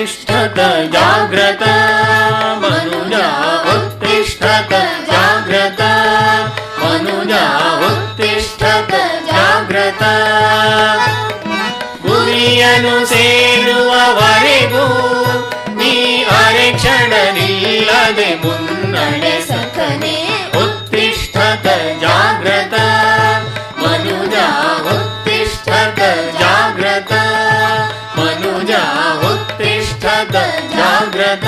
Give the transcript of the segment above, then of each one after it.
उत्तिष्ठत जाग्रत मनुजा उत्तिष्ठत जाग्रत मनुजा उत्तिष्ठत जाग्रत ಗುರಿಯನ್ನು ಸೇರುವವರೆಗೂ ನೀ ಅರೆಕ್ಷಣ ನಿಲ್ಲದೆ ಮುನ್ನಡೆ ಸಖನೇ उत्तिष्ठत जाग्रत मनुजा उत्तिष्ठत जाग्रत मनुजा उत्तिष्ठत जाग्रत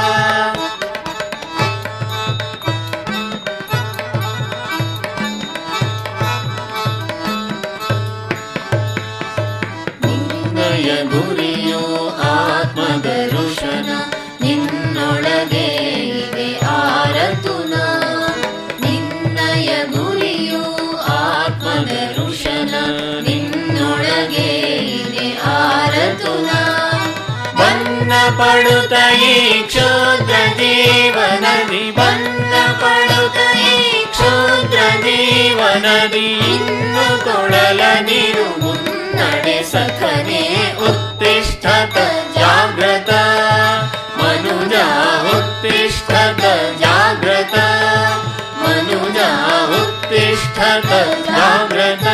ನಿನ್ನಯ ಗುರಿಯು ಆತ್ಮದರ್ಶನ ನಿನ್ನೊಳಗೆ ಇದೆ ಆರತುನ ನಿನ್ನಯ ಗುರಿಯು ಆತ್ಮದರ್ಶನ ನಿನ್ನೊಳಗೆ ಇದೆ ಆರತುನ ಬನ್ನ ಪಡುತ್ತ ಈ ಕ್ಷುದ್ರ ಜೀವನದಿ ಬನ್ನ ಪಡುತ್ತ ಈ ಕ್ಷುದ್ರ ಜೀವನದಿ ಇನ್ನು ತೊಳಲ ನೀರು ಮುನ್ನಡೆ ಸಖನೇ उत्तिष्ठत जाग्रत मनुजा उत्तिष्ठत जाग्रत मनुजा उत्तिष्ठत जाग्रत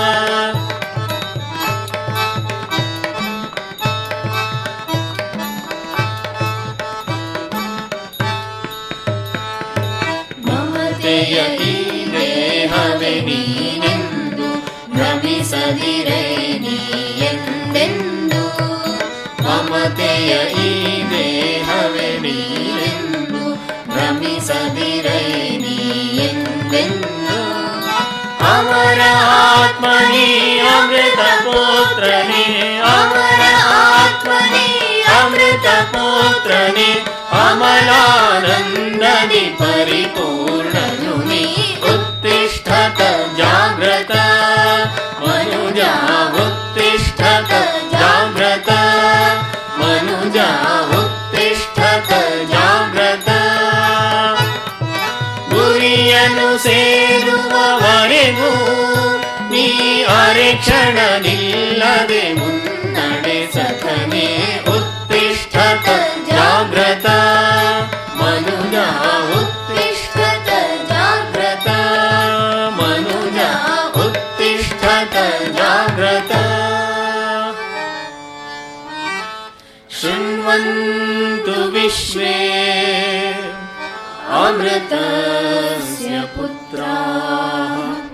ಮಮತೆಯ ಈ ದೇಹವೇ ನೀನೆಂದು ಭ್ರಮಿಸದಿರೇ ನೀ ಎಂದೆಂದು ಮಮತೆಯ ಈ ದೇಹವೇ ನೀನೆಂದು ಭ್ರಮಿಸದಿರೈ ನೀ ಎಂದೆಂದು ಅಮರ ಆತ್ಮನೇ ಅಮೃತ ಪುತ್ರನೇ ಅಮರ ಆತ್ಮನೇ ಅಮೃತ ಪುತ್ರನೇ ಅಮಲಾನಂದದಿ ಪರಿಪೂರ್ಣನು ನೀ उत्तिष्ठत जाग्रत मनुजा उत्तिष्ठत जाग्रत मनुजा उत्तिष्ठत जाग्रत ಗುರಿಯನ್ನು ಸೇರುವವರೆಗೂ ನೀ ಅರೆಕ್ಷಣ ನಿಲ್ಲದೆ ಮುನ್ನಡೆ ಸಖನೇ उत्तिष्ठत जाग्रत मनुजा उत्तिष्ठत जाग्रत मनुजा उत्तिष्ठत जाग्रत शृण्वन्तु विश्वे अमृतस्य पुत्राः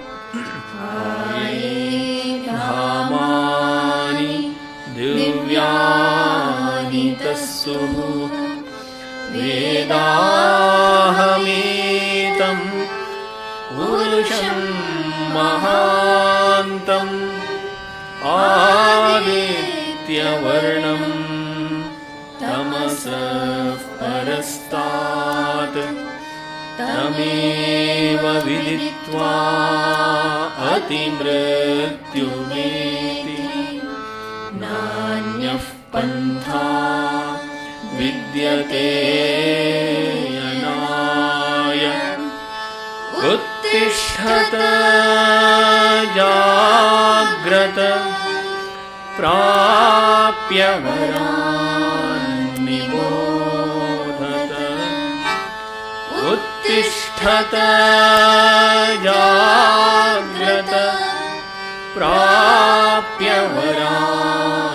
धामानि दिव्यानि तस्सुः वेदाहमेतं पुरुषं महान्तम् आदित्यवर्णं तमसः परस्तात् तमेव विदित्वा अतिमृत्युमेति नान्यः पन्था विद्यते यनाय उत्तिष्ठत जाग्रत प्राप्य वरान् निबोधत उत्तिष्ठत जाग्रत प्राप्य वरान्